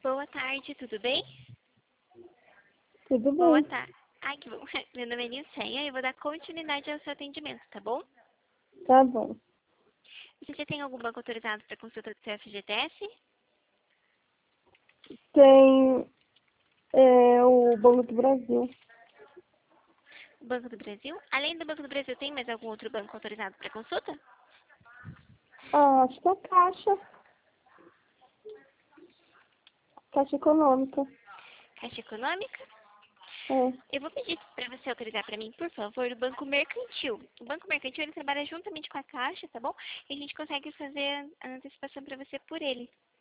Boa tarde, tudo bem? Tudo Boa bem, tarde. Ai, que bom. Meu nome é Nilceia e eu vou dar continuidade ao seu atendimento, tá bom? tá bom. Você já tem algum banco autorizado para consulta do seu FGTS? Tem o Banco do Brasil. O Banco do Brasil? Além do Banco do Brasil, tem mais algum outro banco autorizado para consulta? Ah, acho que é a Caixa Econômica. Caixa Econômica? É. Eu vou pedir para você autorizar para mim, por favor, o Banco Mercantil. O Banco Mercantil, ele trabalha juntamente com a Caixa, tá bom? E a gente consegue fazer a antecipação para você por ele.